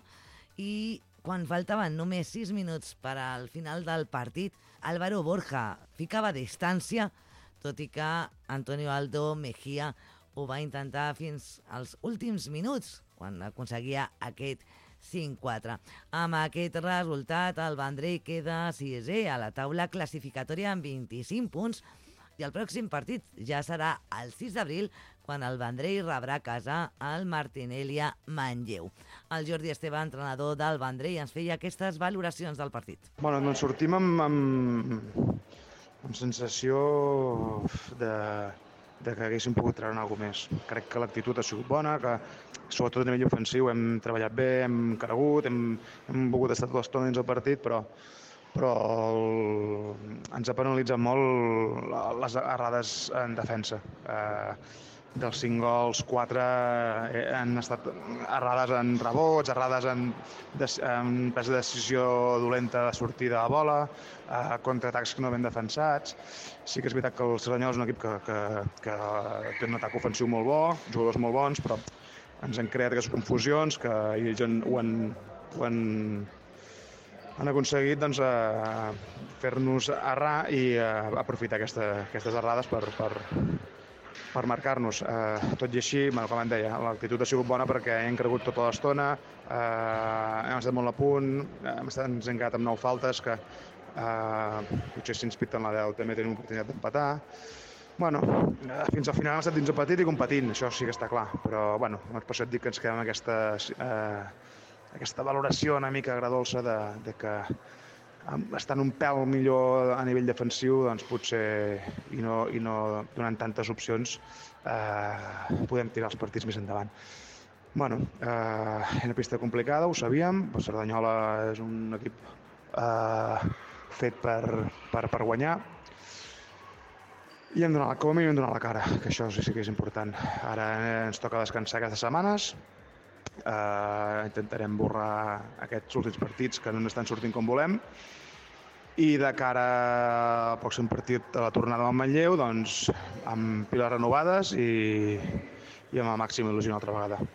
i quan faltaven només sis minuts per al final del partit, Álvaro Borja ficava distància, tot i que Antonio Aldo Mejía ho va intentar fins als últims minuts, quan aconseguia aquest cinc quatre. Amb aquest resultat, el Vendrell queda sisè a la taula classificatòria amb vint-i-cinc punts, i el pròxim partit ja serà el sis d'abril, quan el Vendrell rebrà a casa el Martinelli Manlleu. El Jordi Esteve, entrenador del Vendrell, ens feia aquestes valoracions del partit. Bueno, doncs sortim amb, amb, amb sensació de, de que haguéssim pogut treure alguna més. Crec que l'actitud ha sigut bona, que sobretot a nivell ofensiu hem treballat bé, hem cregut, hem, hem volgut estar tota l'estona dins el partit, però però el... ens ha penalitzat molt les errades en defensa. Eh, dels cinc gols, quatre han estat errades en rebots, errades en, des... en presa de decisió dolenta de sortida de bola, eh, contraatacs que no ben defensats. Sí que és veritat que el Cerdanyola és un equip que, que, que té un atac ofensiu molt bo, jugadors molt bons, però ens han creat aquestes confusions que ells ho han, ho han han aconseguit doncs, eh, fer-nos errar i eh, aprofitar aquesta, aquestes errades per, per, per marcar-nos. Eh, tot i així, bueno, com em deia, l'actitud ha sigut bona perquè hem cregut tota l'estona, eh, hem estat molt a punt, hem estat, ens hem quedat amb nou faltes que eh, potser si ens piten la deu també tenim oportunitat d'empatar. Bueno, eh, fins al final hem estat dins el partit i competint, això sí que està clar, però bueno, per això et dic que ens quedem amb aquesta... Eh, aquesta valoració una mica agradolça de, de que estant un pèl millor a nivell defensiu, doncs potser, i no, i no donant tantes opcions, eh, podem tirar els partits més endavant. Bueno, eh, una pista complicada, ho sabíem, el Cerdanyola és un equip eh, fet per, per, per guanyar, i hem donat la coma i hem donat la cara, que això sí que és important. Ara ens toca descansar aquestes setmanes, Uh, intentarem borrar aquests últims partits que no estan sortint com volem, i de cara al pròxim partit de la tornada al Manlleu, doncs amb piles renovades i, i amb la màxima il·lusió una altra vegada.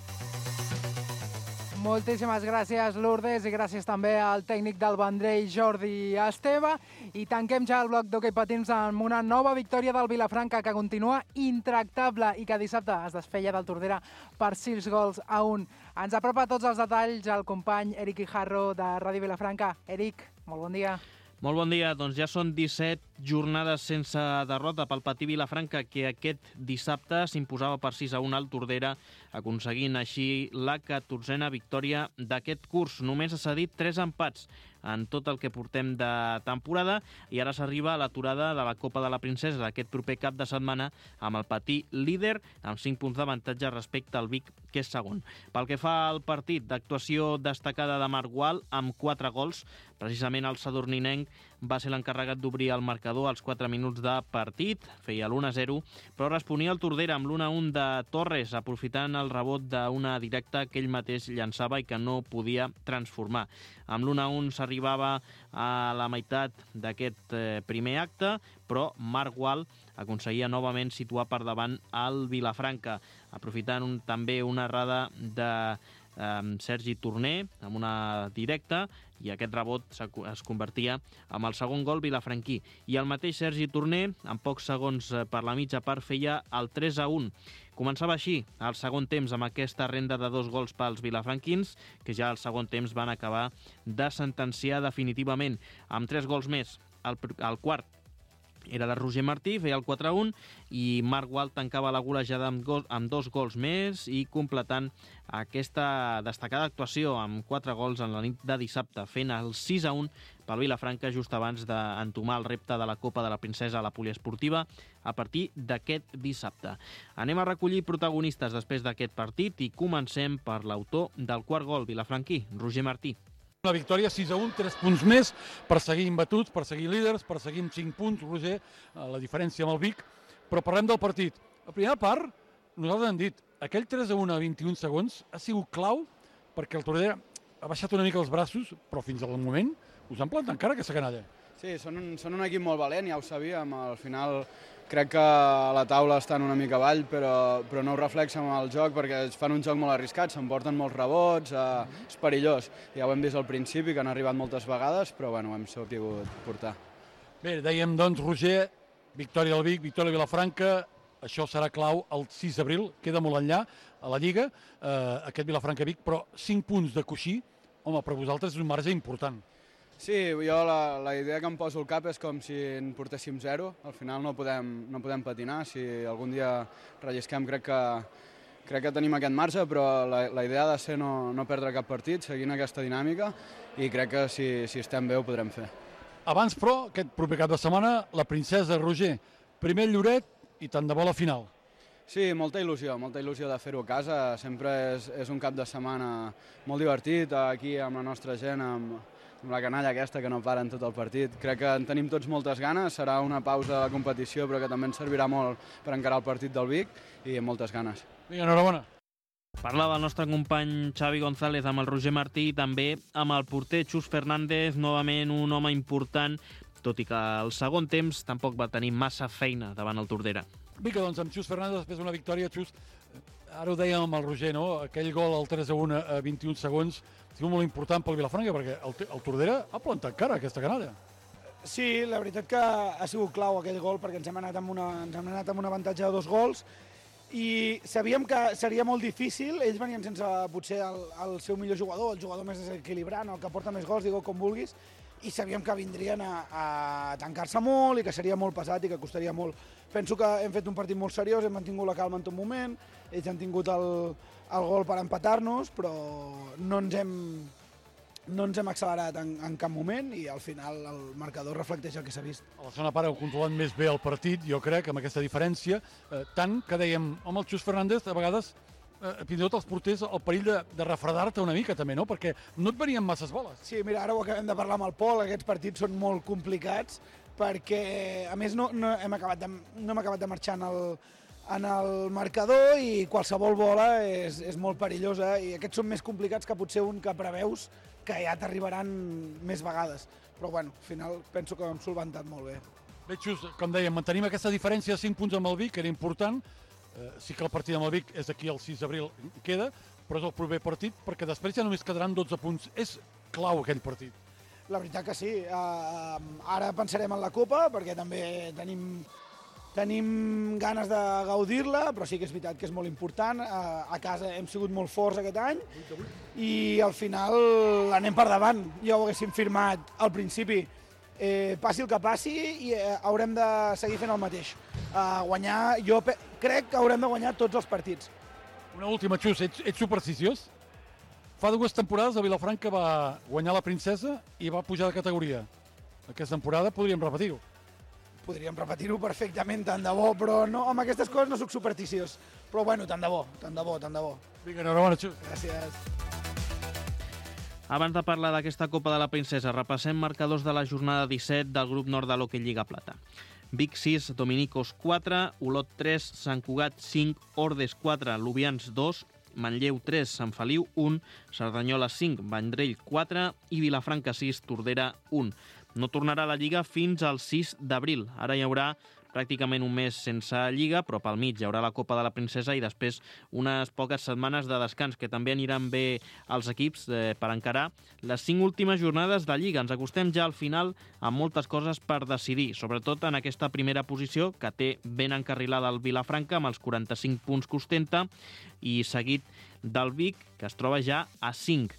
Moltíssimes gràcies, Lourdes, i gràcies també al tècnic del Vendrell, Jordi Esteve. I tanquem ja el bloc d'hoquei patins amb una nova victòria del Vilafranca, que continua intractable i que dissabte es desfeia del Tordera per sis gols a un. Ens apropa tots els detalls el company Eric Guijarro de Ràdio Vilafranca. Eric, molt bon dia. Molt bon dia. Doncs ja són disset jornades sense derrota pel Patí Vilafranca, que aquest dissabte s'imposava per sis a un al Tordera, aconseguint així la catorzena victòria d'aquest curs. Només ha cedit tres empats en tot el que portem de temporada, i ara s'arriba a l'aturada de la Copa de la Princesa d'aquest proper cap de setmana, amb el Patí líder amb cinc punts d'avantatge respecte al Vic que és segon. Pel que fa al partit, d'actuació destacada de Marc Gual, amb quatre gols, precisament el sadurninenc va ser l'encarregat d'obrir el marcador als quatre minuts de partit, feia l'u a zero, però responia el Tordera amb l'u a un de Torres, aprofitant el rebot d'una directa que ell mateix llançava i que no podia transformar. Amb l'u a un s'arribava a la meitat d'aquest eh, primer acte, però Marc Gual aconseguia novament situar per davant el Vilafranca, aprofitant un, també una errada de eh, Sergi Torner amb una directa, i aquest rebot es convertia en el segon gol vilafranquí. I el mateix Sergi Torner, en pocs segons per la mitja part, feia el tres a un. Començava així el segon temps amb aquesta renda de dos gols pels vilafranquins, que ja al segon temps van acabar de sentenciar definitivament amb tres gols més. El, el quart era de Roger Martí, feia el quatre a un, i Marc Gual tancava la golejada amb, gol, amb dos gols més i completant aquesta destacada actuació amb quatre gols en la nit de dissabte, fent el sis a un pel Vilafranca just abans d'entomar el repte de la Copa de la Princesa a la poliesportiva a partir d'aquest dissabte. Anem a recollir protagonistes després d'aquest partit i comencem per l'autor del quart gol vilafranquí, Roger Martí. Una victòria sis a un, tres punts més per seguir imbatuts, per seguir líders, per seguir amb cinc punts, Roger, la diferència amb el Vic. Però parlem del partit. La primera part, nosaltres hem dit, aquell tres a un a vint-i-un segons ha sigut clau perquè el Tordera ha baixat una mica els braços, però fins al moment us han plantat encara aquesta canalla. Sí, són un, són un equip molt valent, ja ho sabíem. Al final crec que la taula estan una mica avall, però, però no ho reflexen amb el joc perquè fan un joc molt arriscat, s'emporten molts rebots, eh, és perillós. Ja ho hem vist al principi, que han arribat moltes vegades, però bueno, ho hem sabut portar. Bé, dèiem doncs, Roger, victòria del Vic, victòria de Vilafranca, això serà clau el sis d'abril, queda molt enllà a la Lliga, eh, aquest Vilafranca-Vic, però cinc punts de coixí, home, per vosaltres és un marge important. Sí, jo la, la idea que em poso al cap és com si en portéssim zero. Al final no podem, no podem patinar. Si algun dia rellisquem crec que, crec que tenim aquest marge, però la, la idea ha de ser no, no perdre cap partit, seguint aquesta dinàmica, i crec que si, si estem bé ho podrem fer. Abans, però, aquest proper cap de setmana, la Princesa Roger, primer Lloret i tant de bo la final. Sí, molta il·lusió, molta il·lusió de fer-ho a casa. Sempre és, és un cap de setmana molt divertit, aquí amb la nostra gent, amb, amb la canalla aquesta que no para en tot el partit. Crec que en tenim tots moltes ganes, serà una pausa de la competició però que també ens servirà molt per encarar el partit del Vic i amb moltes ganes. Vinga, enhorabona. Parlava el nostre company Xavi González amb el Roger Martí i també amb el porter Xus Fernández, novament un home important, tot i que el segon temps tampoc va tenir massa feina davant el Tordera. Vinga, doncs amb Xus Fernández, després d'una victòria, Xus, ara ho dèiem amb el Roger, no? Aquell gol al tres a un a vint-i-un segons ha sigut molt important pel Vilafranca perquè el, el Tordera ha plantat cara aquesta canalla. Sí, la veritat que ha sigut clau aquell gol perquè ens hem anat amb, una, ens hem anat amb un avantatge de dos gols i sabíem que seria molt difícil, ells venien sense potser el, el seu millor jugador, el jugador més desequilibrant, el que porta més gols, digue com vulguis, i sabíem que vindrien a, a tancar-se molt i que seria molt pesat i que costaria molt. Penso que hem fet un partit molt seriós, hem mantingut la calma en tot moment, ells han tingut el, el gol per empatar-nos, però no ens hem, no ens hem accelerat en, en cap moment i al final el marcador reflecteix el que s'ha vist. A la segona part heu controlat més bé el partit, jo crec, amb aquesta diferència, eh, tant que dèiem, home, el Xus Fernández a vegades eh, fins i tot els porters el perill de, de refredar-te una mica també, no? Perquè no et venien masses boles. Sí, mira, ara ho acabem de parlar amb el Pol, aquests partits són molt complicats perquè, a més, no, no, hem, acabat de, no hem acabat de marxar en el, en el marcador i qualsevol bola és, és molt perillosa i aquests són més complicats que potser un que preveus que ja t'arribaran més vegades. Però, bueno, al final penso que ho hem solventat molt bé. Bé, Xus, com dèiem, mantenim aquesta diferència de cinc punts amb el Vic, que era important. Eh, sí que el partit amb el Vic és d'aquí al sis d'abril queda, però és el proper partit, perquè després ja només quedaran dotze punts. És clau aquell partit. La veritat que sí. Uh, ara pensarem en la Copa, perquè també tenim, tenim ganes de gaudir-la, però sí que és veritat que és molt important. Uh, a casa hem sigut molt forts aquest any i al final anem per davant. Ja ho haguéssim firmat al principi. Eh, passi el que passi i eh, haurem de seguir fent el mateix. Uh, guanyar, jo crec que haurem de guanyar tots els partits. Una última, Xus, ets, ets supersticiós? Fa dues temporades el Vilafranca va guanyar la Princesa i va pujar de categoria. Aquesta temporada podríem repetir-ho. podríem repetir-ho perfectament, tant de bo, però no, amb aquestes coses no sóc supersticiós. Però bueno, tant de bo, tant de bo, tant de bo. Vinga, enhorabona, Xus. Gràcies. Abans de parlar d'aquesta Copa de la Princesa, repassem marcadors de la jornada disset del grup nord de l'Hockey Lliga Plata. Vic sis, Dominicos quatre, Olot tres, Sant Cugat cinc, Ordes quatre, Lubians dos, Manlleu tres, Sant Feliu un, Cerdanyola cinc, Vendrell quatre i Vilafranca sis, Tordera un. No tornarà a la Lliga fins al sis d'abril. Ara hi haurà pràcticament un mes sense Lliga, però pel mig hi haurà la Copa de la Princesa i després unes poques setmanes de descans que també aniran bé als equips eh, per encarar les cinc últimes jornades de Lliga. Ens acostem ja al final amb moltes coses per decidir, sobretot en aquesta primera posició que té ben encarrilada el Vilafranca amb els quaranta-cinc punts que ostenta i seguit del Vic, que es troba ja a cinc.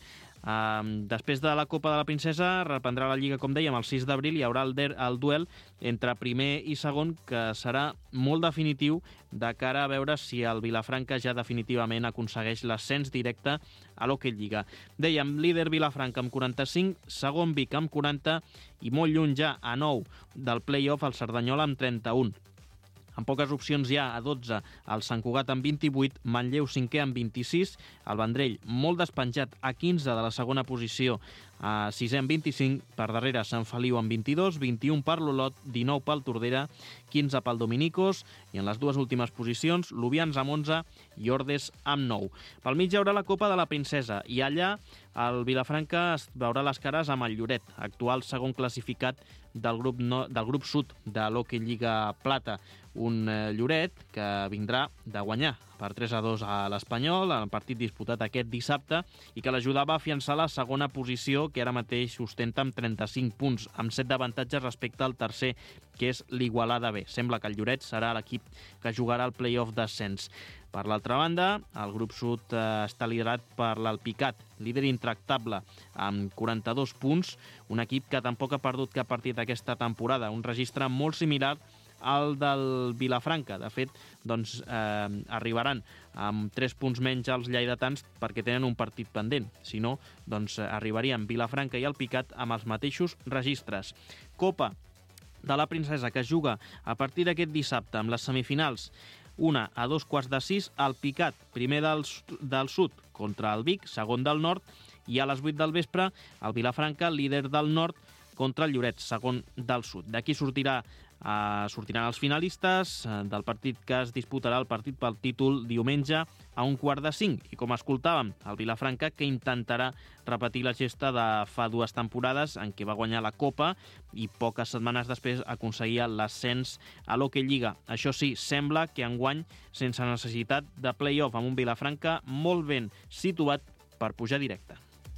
Uh, després de la Copa de la Princesa reprendrà la Lliga, com dèiem, el sis d'abril hi haurà el, der, el duel entre primer i segon, que serà molt definitiu de cara a veure si el Vilafranca ja definitivament aconsegueix l'ascens directe a l'Hockey Lliga. Dèiem, líder Vilafranca amb quaranta-cinc, segon Vic amb quaranta i molt lluny ja a nou del play-off el Cerdanyola amb trenta-un. Amb poques opcions ja a dotze, el Sant Cugat amb vint-i-vuit, Manlleu cinquè amb vint-i-sis, el Vendrell molt despenjat a quinze de la segona posició, a sisè amb vint-i-cinc, per darrere Sant Feliu amb vint-i-dos, vint-i-un per l'Olot, dinou pel Tordera, quinze pel Dominicos i en les dues últimes posicions, Lubians amb onze i Ordes amb nou. Pel mig hi haurà la Copa de la Princesa i allà el Vilafranca es veurà les cares amb el Lloret, actual segon classificat del grup, no, del grup sud de l'Hockey Lliga Plata. Un eh, Lloret que vindrà de guanyar per tres a dos a l'Espanyol, en el partit disputat aquest dissabte, i que l'ajudava a afiançar la segona posició, que ara mateix ostenta amb trenta-cinc punts, amb set d'avantatge respecte al tercer, que és l'Igualada B. Sembla que el Lloret serà l'equip que jugarà el play-off d'ascens. Per l'altra banda, el grup sud eh, està liderat per l'Alpicat, líder intractable, amb quaranta-dos punts, un equip que tampoc ha perdut cap partit aquesta temporada, un registre molt similar al del Vilafranca. De fet, doncs, eh, arribaran amb tres punts menys als lleidatans perquè tenen un partit pendent. Si no, doncs, arribarien Vilafranca i Alpicat amb els mateixos registres. Copa de la Princesa, que es juga a partir d'aquest dissabte amb les semifinals. Una a dos quarts de sis, Alpicat, primer del, del sud, contra el Vic, segon del nord, i a les vuit del vespre, el Vilafranca, líder del nord, contra el Lloret, segon del sud. D'aquí sortirà Uh, sortiran els finalistes uh, del partit que es disputarà el partit pel títol diumenge a un quart de cinc. I com escoltàvem, el Vilafranca, que intentarà repetir la gesta de fa dues temporades en què va guanyar la Copa i poques setmanes després aconseguia l'ascens a l'Hockey Lliga. Això sí, sembla que enguany sense necessitat de play-off, amb un Vilafranca molt ben situat per pujar directe.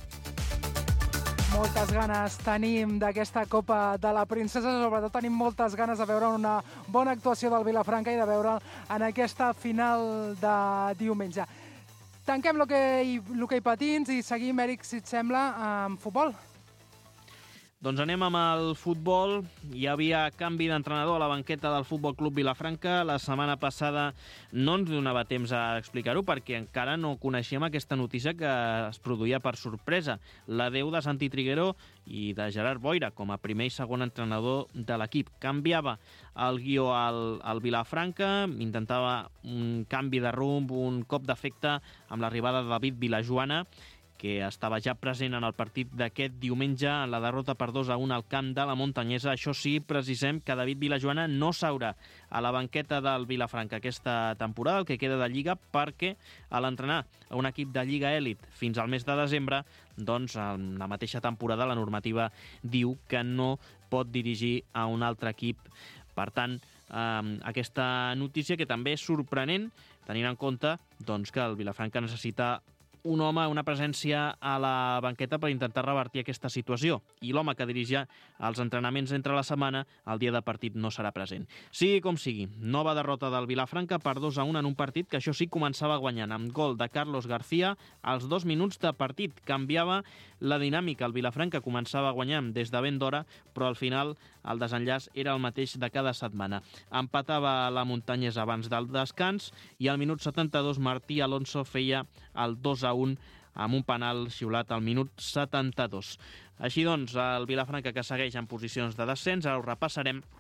Moltes ganes tenim d'aquesta Copa de la Princesa, sobretot tenim moltes ganes de veure una bona actuació del Vilafranca i de veure en aquesta final de diumenge. Tanquem l'hoquei patins i seguim, Eric, si et sembla, amb futbol. Doncs anem amb el futbol. Hi havia canvi d'entrenador a la banqueta del Futbol Club Vilafranca. La setmana passada no ens donava temps a explicar-ho perquè encara no coneixíem aquesta notícia que es produïa per sorpresa. L'adeu de Santi Triguero i de Gerard Boira com a primer i segon entrenador de l'equip. Canviava el guió al, al Vilafranca, intentava un canvi de rumb, un cop d'efecte amb l'arribada de David Vilajoana, que estava ja present en el partit d'aquest diumenge en la derrota per dos a un al camp de la Montanyesa. Això sí, precisem que David Vilajoana no s'haurà a la banqueta del Vilafranca aquesta temporada, el que queda de Lliga, perquè a l'entrenar a un equip de Lliga Èlit fins al mes de desembre, doncs en la mateixa temporada la normativa diu que no pot dirigir a un altre equip. Per tant, eh, aquesta notícia que també és sorprenent, tenint en compte doncs, que el Vilafranca necessita un home, una presència a la banqueta per intentar revertir aquesta situació. I l'home que dirigia els entrenaments entre la setmana, el dia de partit no serà present. Sigui com sigui, nova derrota del Vilafranca per dos a un en un partit que això sí començava guanyant, amb gol de Carlos García als dos minuts de partit. Canviava la dinàmica. El Vilafranca començava guanyant des de ben d'hora, però al final el desenllaç era el mateix de cada setmana. Empatava la Muntanyesa abans del descans i al minut setanta-dos Martí Alonso feia el dos a un amb un penal xiulat al minut setanta-dos. Així doncs, el Vilafranca que segueix en posicions de descens, ara ho repassarem,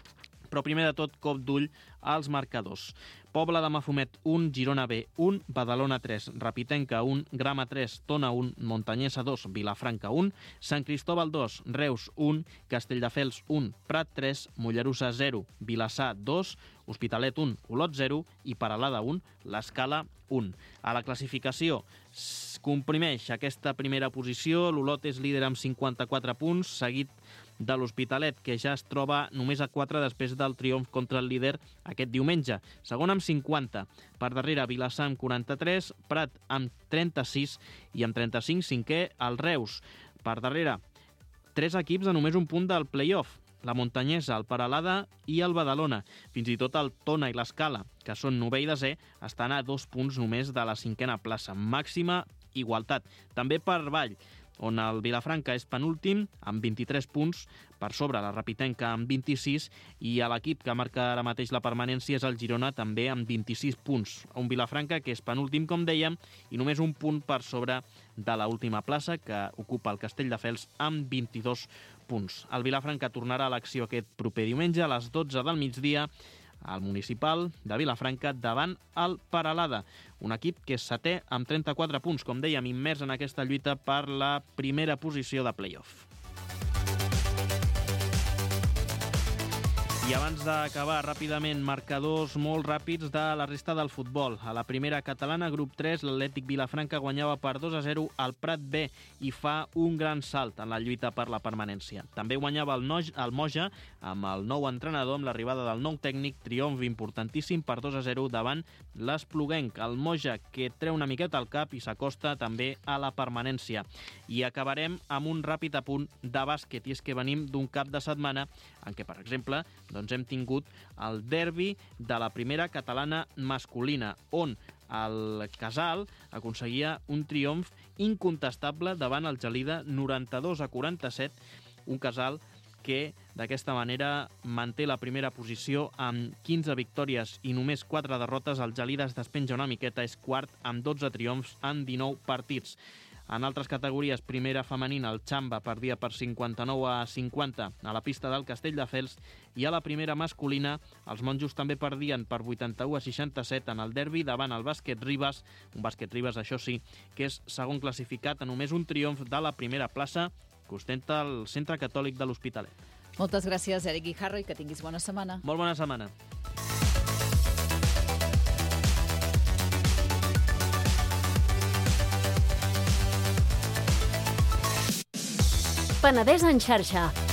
Però primer de tot, cop d'ull als marcadors. Pobla de Mafumet un, Girona B un, Badalona tres, Rapitenca un, Grama tres, Tona un, Montanyesa dos, Vilafranca un, Sant Cristóbal dos, Reus un, Castelldefels un, Prat tres, Mollerussa zero, Vilassar dos, Hospitalet un, Olot zero i Peralada un, l'Escala un. A la classificació comprimeix aquesta primera posició, l'Olot és líder amb cinquanta-quatre punts, seguit de l'Hospitalet, que ja es troba només a quatre després del triomf contra el líder aquest diumenge. Segon amb cinquanta. Per darrere, Vilassar amb quaranta-tres, Prat amb trenta-sis i amb trenta-cinc cinquè el Reus. Per darrere, tres equips a només un punt del play-off. La Montanyesa, el Peralada i el Badalona. Fins i tot el Tona i l'Escala, que són novè i desè, estan a dos punts només de la cinquena plaça. Màxima igualtat. També per avall, on el Vilafranca és penúltim amb vint-i-tres punts, per sobre la Rapitenca amb vint-i-sis, i a l'equip que marca ara mateix la permanència és el Girona, també amb vint-i-sis punts. Un Vilafranca que és penúltim, com dèiem, i només un punt per sobre de l'última plaça, que ocupa el Castelldefels amb vint-i-dos punts. El Vilafranca tornarà a l'acció aquest proper diumenge a les dotze del migdia al municipal de Vilafranca davant el Peralada, un equip que és setè amb trenta-quatre punts, com dèiem, immers en aquesta lluita per la primera posició de play-off. I abans d'acabar ràpidament, marcadors molt ràpids de la resta del futbol. A la primera catalana, grup tres, l'Atlètic Vilafranca guanyava per dos a zero al Prat B i fa un gran salt en la lluita per la permanència. També guanyava el, no el Moja amb el nou entrenador, amb l'arribada del nou tècnic, triomf importantíssim per dos a zero davant l'Espluguenc. El Moja, que treu una miqueta al cap i s'acosta també a la permanència. I acabarem amb un ràpid apunt de bàsquet, i és que venim d'un cap de setmana en què, per exemple, doncs hem tingut el derbi de la primera catalana masculina, on el Casal aconseguia un triomf incontestable davant el Gelida, noranta-dos a quaranta-set, un Casal que d'aquesta manera manté la primera posició amb quinze victòries i només quatre derrotes. El Gelida es despenja una miqueta, és quart amb dotze triomfs en dinou partits. En altres categories, primera femenina, el Xamba perdia per cinquanta-nou a cinquanta a la pista del Castelldefels, i a la primera masculina, els monjos també perdien per vuitanta-u a seixanta-set en el derbi davant el Bàsquet Ribes, un Bàsquet Ribes, això sí, que és segon classificat a només un triomf de la primera plaça que ostenta el Centre Catòlic de l'Hospitalet. Moltes gràcies, Eric Guijarro, i que tinguis bona setmana. Molt bona setmana. Penedès en xarxa,